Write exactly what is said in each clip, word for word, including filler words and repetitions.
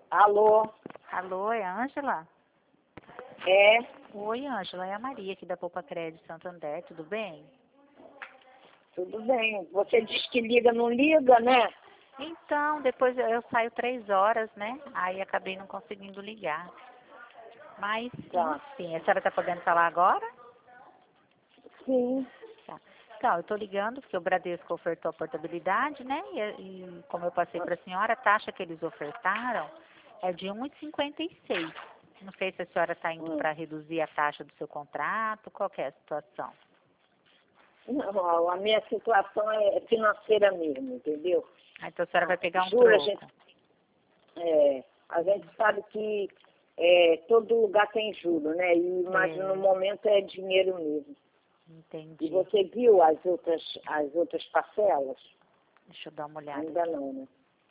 Alô? Alô, é a Ângela? É? Oi, Ângela, é a Maria aqui da Poupa Crédito Santander, tudo bem? Tudo bem. Você diz que liga, não liga, né? Então, depois eu eu saio três horas, né? Aí acabei não conseguindo ligar. Mas, Tá. enfim, a senhora está podendo falar agora? Sim. Tá. Então, eu estou ligando porque o Bradesco ofertou a portabilidade, né? E, e como eu passei para a senhora, a taxa que eles ofertaram é de um vírgula cinquenta e seis. Não sei se a senhora está indo Hum. para reduzir a taxa do seu contrato, qual que é a situação? Não, a minha situação é financeira mesmo, entendeu? Ah, então a senhora vai pegar um Juro, a troco. gente, é, a gente sabe que é, todo lugar tem juro, né? E, mas É. no momento é dinheiro mesmo. E Entendi. você viu as outras, as outras parcelas? Deixa eu dar uma olhada Ainda aqui. não, né?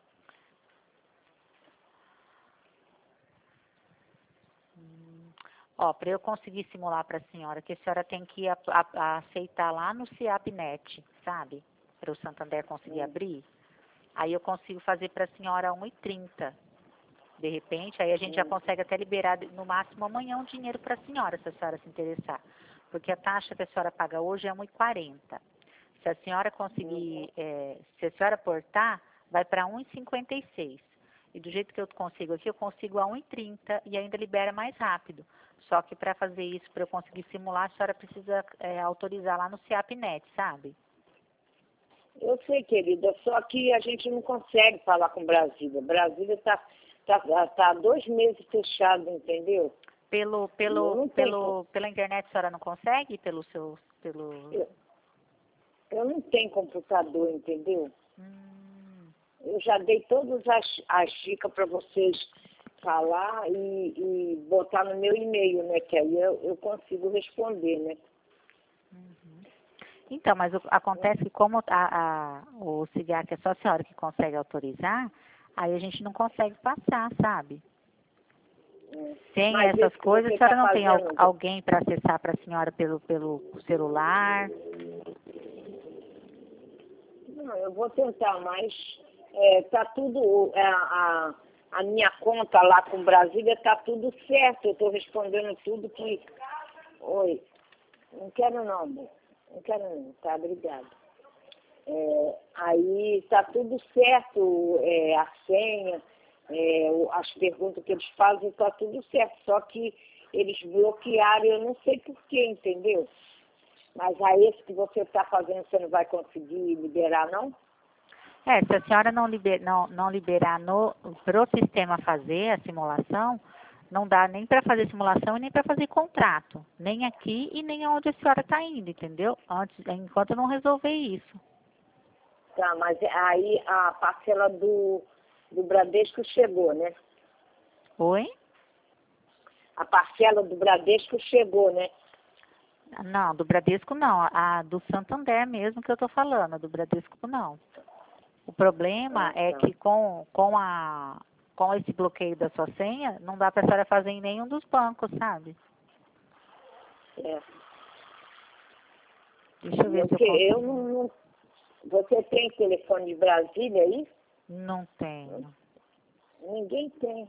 Ó, para eu conseguir simular para a senhora, que a senhora tem que a- a- aceitar lá no CIAPnet, sabe? Para o Santander conseguir Hum. abrir. Aí eu consigo fazer para a senhora um e trinta. De repente, aí a gente já Hum. consegue até liberar no máximo amanhã o dinheiro para a senhora, se a senhora se interessar. Porque a taxa que a senhora paga hoje é um e quarenta. Se a senhora conseguir, eh, se a senhora portar, vai para um e cinquenta e seis. E do jeito que eu consigo aqui, eu consigo a um e trinta e ainda libera mais rápido. Só que para fazer isso, para eu conseguir simular, a senhora precisa eh, autorizar lá no CIAPnet, sabe? Eu sei, querida, só que a gente não consegue falar com Brasília. Brasília está tá, tá tá há dois meses fechado, entendeu? Pelo, Eu pelo, não tenho, co- pelo, pela internet a senhora não consegue? Pelo seu, pelo... eu, eu não tenho computador, entendeu? Hum, Eu já dei todas as, as dicas para vocês falar e, e botar no meu e-mail, né? Que aí eu, eu consigo responder, né? uhum. Então, mas o- acontece que como a, a, o cigarro é só a senhora que consegue autorizar, aí a gente não consegue passar, sabe? Hum. Sem Mas essas esse que coisas, você a está senhora não tem al- fazendo, alguém para acessar para a senhora pelo, pelo celular? não, eu vou tentar, mas é, tá tudo, é, a, a minha conta lá com Brasília tá tudo certo. Eu estou respondendo tudo que. Oi, não quero não, amor. Não quero não, tá? Obrigada. É, aí tá tudo certo, é, a senha, é, o- as perguntas que eles fazem, tá tudo certo. Só que eles bloquearam, eu não sei porquê, entendeu? Mas aí esse que você está fazendo, você não vai conseguir liberar, não? É, se a senhora não, liber, não, não liberar no, pro sistema fazer a simulação, não dá nem para fazer simulação e nem para fazer contrato. Nem aqui e nem aonde a senhora está indo, entendeu? Antes, enquanto eu não resolver isso. Tá, mas aí a parcela do, do Bradesco chegou, né? Oi? A parcela do Bradesco chegou, né? Não, do Bradesco não. A do Santander mesmo que eu estou falando, a do Bradesco não. O problema Ah, é tá. que com, com, a, com esse bloqueio da sua senha, não dá para a senhora fazer em nenhum dos bancos, sabe? É. Deixa eu E ver eu, se eu que, eu consigo. não, não- Você tem telefone de Brasília aí? Não tenho. Ninguém tem.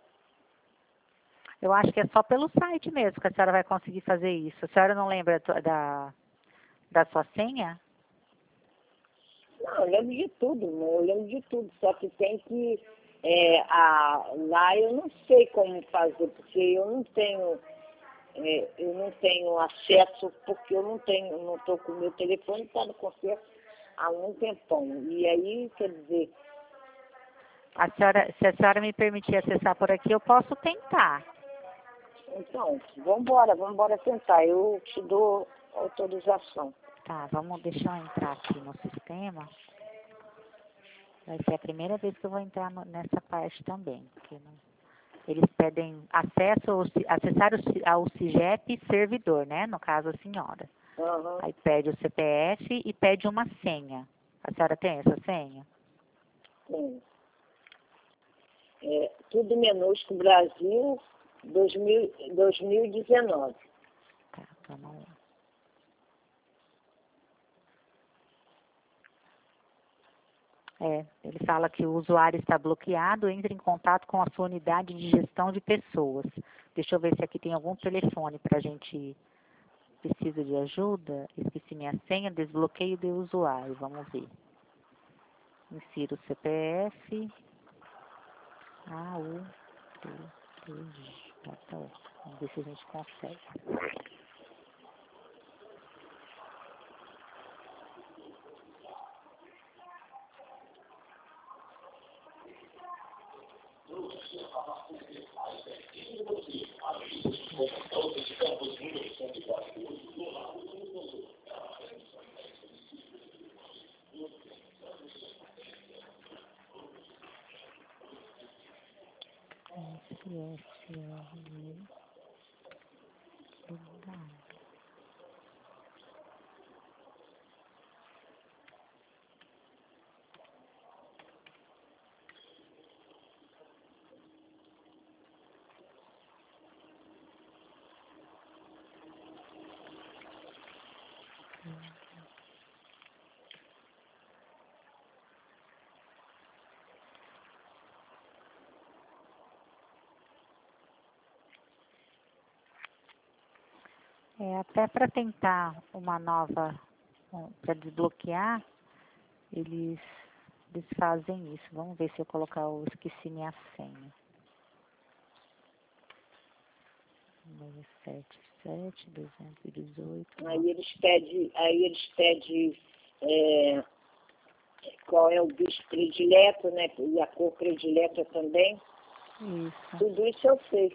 Eu acho que é só pelo site mesmo que a senhora vai conseguir fazer isso. A senhora não lembra da, da da sua senha? Não, eu lembro de tudo, né? Eu lembro de tudo. Só que tem que. É, a, lá eu não sei como fazer, porque eu não tenho. É, eu não tenho acesso, porque eu não tenho, não estou com o meu telefone, está no concerto há um tempão. E aí, quer dizer, A senhora, se a senhora me permitir acessar por aqui, eu posso tentar. então, vamos embora, vamos embora tentar. Eu te dou autorização. Tá, vamos, deixa eu entrar aqui no sistema. Vai ser a primeira vez que eu vou entrar no- nessa parte também. Porque não, eles pedem acesso ao, ci- acessar o, ci- ao CIGEP servidor, né? No caso, a senhora. Aham. Aí pede o C P F e pede uma senha. A senhora tem essa senha? Sim. É, tudo minúsculo Brasil dois mil, dois mil e dezenove. Tá, vamos lá. É, ele fala que o usuário está bloqueado, entre em contato com a sua unidade de gestão de pessoas. Deixa eu ver se aqui tem algum telefone para a gente... Precisa de ajuda? Esqueci minha senha, desbloqueio de usuário. Vamos ver. Insira o C P F. A, U, T, T, J. Tá, tá. Vamos ver se a gente consegue. S, S, R, É, até para tentar uma nova, um, para desbloquear, eles, eles fazem isso. Vamos ver se eu colocar o esqueci minha senha. seis sete sete, duzentos e dezoito. Aí eles pedem, aí eles pedem é, qual é o bicho predileto, né? E a cor predileta também. Isso. Tudo isso eu sei.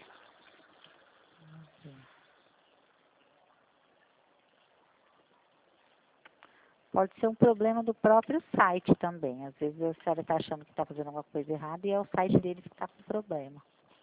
Pode ser um problema do próprio site também. Às vezes a senhora está achando que está fazendo alguma coisa errada e é o site deles que está com problema.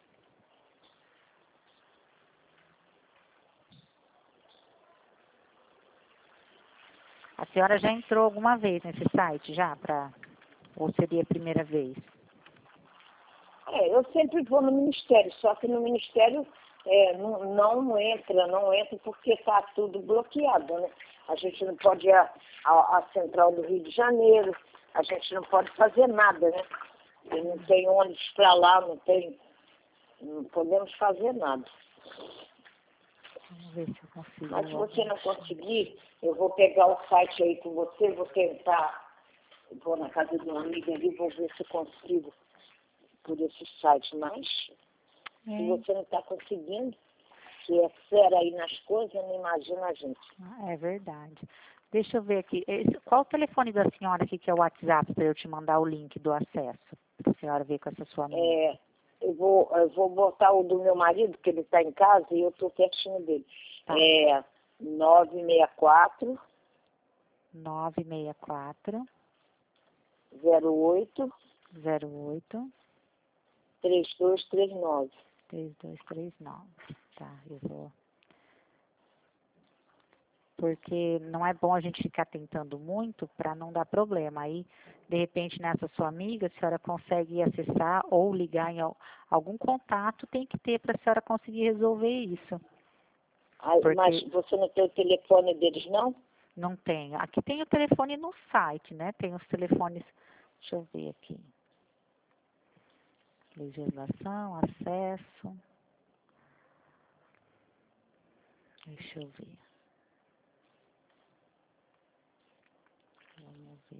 A senhora já entrou alguma vez nesse site já? Pra... Ou seria a primeira vez? É, eu sempre vou no Ministério, só que no Ministério é, não, não entra, não entra porque está tudo bloqueado, né? A gente não pode ir à, à, à Central do Rio de Janeiro, a gente não pode fazer nada, né? E não tem ônibus para lá, não tem, não podemos fazer nada. Vamos ver se eu consigo. Mas se você não conseguir, eu vou pegar o site aí com você, vou tentar, vou na casa de uma amiga ali, vou ver se eu consigo por esse site, mas É. se você não está conseguindo, que é fera aí nas coisas, não imagina a gente. É verdade. Deixa eu ver aqui. Esse, qual o telefone da senhora aqui que é o WhatsApp para eu te mandar o link do acesso? Para a senhora ver com essa sua amiga. É, eu, vou, eu vou botar o do meu marido, que ele está em casa, e eu estou pertinho dele. Tá. É nove seis quatro, nove seis quatro, zero oito, zero oito, três dois três nove. três dois três nove. Tá, eu vou. Porque não é bom a gente ficar tentando muito para não dar problema. Aí, de repente, nessa sua amiga, a senhora consegue acessar ou ligar em algum contato, tem que ter para a senhora conseguir resolver isso. Aí, Porque mas você não tem o telefone deles, não? não tem. Aqui tem o telefone no site, né? Tem os telefones. Deixa eu ver aqui. Legislação, acesso. Deixa eu ver. Vamos ver.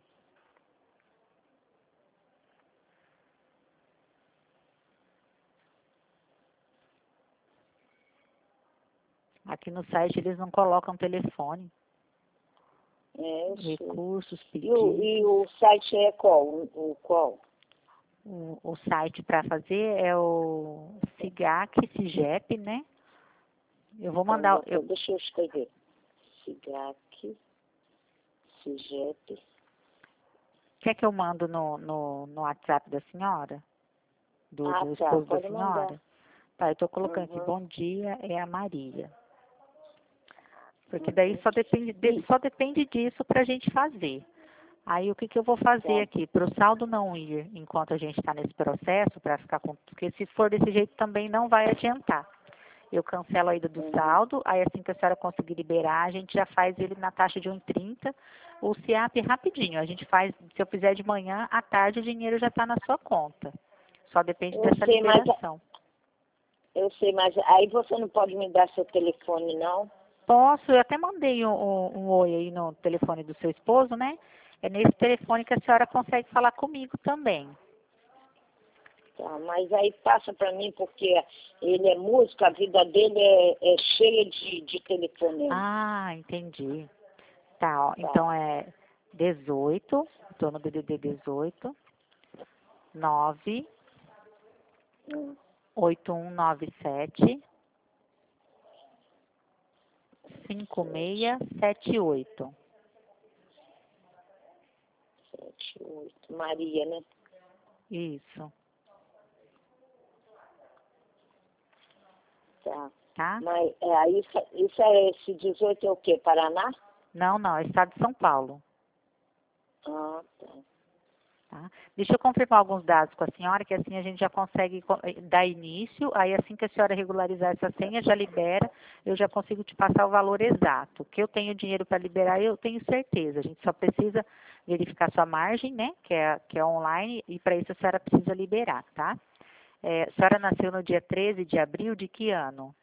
Aqui no site eles não colocam telefone. É, eu sei. Recursos, E pedidos. o, e o site é qual? O, o qual? O, o site para fazer é o SIGAC, SIGEP, né? Eu vou mandar. Então, Eu, deixa eu escrever. SIGAC, SIGEP. quer que eu mando no, no, no WhatsApp da senhora? Do, Ah, do tá, esposo da pode senhora? mandar. Tá, eu estou colocando aqui, Uhum. bom dia, é a Maria. Porque daí só depende, de, só depende disso para a gente fazer. Aí o que, que eu vou fazer Tá. aqui? Para o saldo não ir enquanto a gente está nesse processo, para ficar com. Porque se for desse jeito também não vai adiantar. eu cancelo a ida do saldo, aí assim que a senhora conseguir liberar, a gente já faz ele na taxa de um e trinta. O S I A P rapidinho, a gente faz, se eu fizer de manhã, à tarde o dinheiro já está na sua conta. Só depende Eu dessa sei, mas liberação. eu sei, mas aí você não pode me dar seu telefone, não? Posso, eu até mandei um, um, um oi aí no telefone do seu esposo, né? É nesse telefone que a senhora consegue falar comigo também. Tá, mas aí passa para mim, porque ele é músico, a vida dele é, é cheia de, de telefone. Ah, entendi. Tá, ó, Tá. então é dezoito, estou no D D D dezoito, nove, Hum. oito um nove sete, cinco seis sete oito. Sete, oito. Maria, né? Isso, Tá. tá? Mas é, isso, isso é esse dezoito é o quê? Paraná? Não, não, é estado de São Paulo. Ah, tá. Tá? Deixa eu confirmar alguns dados com a senhora, que assim a gente já consegue co- eh, dar início, aí assim que a senhora regularizar essa senha, já libera, eu já consigo te passar o valor exato. Que eu tenho dinheiro para liberar, eu tenho certeza. A gente só precisa verificar sua margem, né, que é, que é online, e para isso a senhora precisa liberar, tá? É, a senhora nasceu no dia treze de abril de que ano?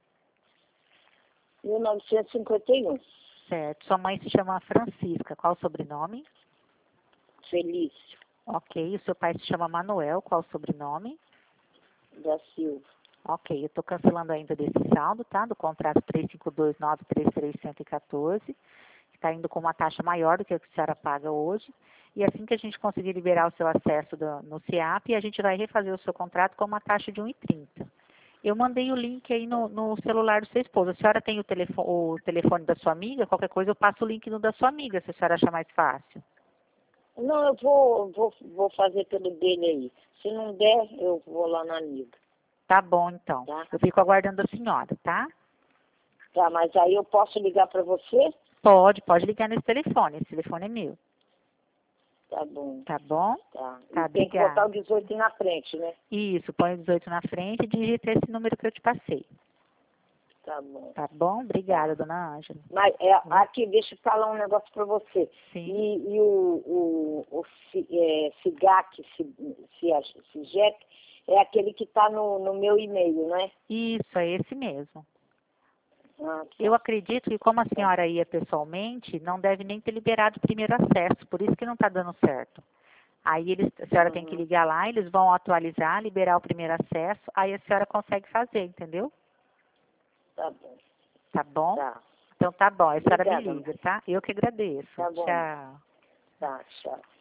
mil novecentos e cinquenta e um. Certo. Sua mãe se chama Francisca, qual o sobrenome? Felício Ok. O seu pai se chama Manuel, qual o sobrenome? da Silva. Ok, eu estou cancelando ainda desse saldo, tá? Do contrato três cinco dois nove três três um um quatro, que está indo com uma taxa maior do que a que a senhora paga hoje. E assim que a gente conseguir liberar o seu acesso do- no S I A P, a gente vai refazer o seu contrato com uma taxa de um e trinta. Eu mandei o link aí no, no celular do seu esposo. A senhora tem o telefone, o telefone da sua amiga? Qualquer coisa eu passo o link no da sua amiga, se a senhora achar mais fácil. Não, eu vou, vou, vou fazer pelo dele aí. Se não der, eu vou lá na amiga. Tá bom, então. Tá? Eu fico aguardando a senhora, tá? Tá, mas aí eu posso ligar para você? Pode, pode ligar nesse telefone. Esse telefone é meu. Tá bom. Tá bom? Tá. Tá, E tem que botar obrigada. o dezoito na frente, né? Isso, põe o dezoito na frente e digita esse número que eu te passei. Tá bom. Tá bom? Obrigada, Tá. dona Ângela. Mas é, aqui, deixa eu falar um negócio para você. Sim. E, e o, o, o C- é, CIGAC, CIGEC, é aquele que está no, no meu e-mail, né? Isso, é esse mesmo. Ah, tá. Eu acredito que como a senhora ia pessoalmente, não deve nem ter liberado o primeiro acesso, por isso que não está dando certo. Aí eles, a senhora tem que Uhum. ligar lá, eles vão atualizar, liberar o primeiro acesso, aí a senhora consegue fazer, entendeu? Tá bom. Tá bom? Tá. Então tá bom, a senhora me Obrigada, liga, tá? Eu que agradeço. Tá bom. Tchau. Tá, tchau.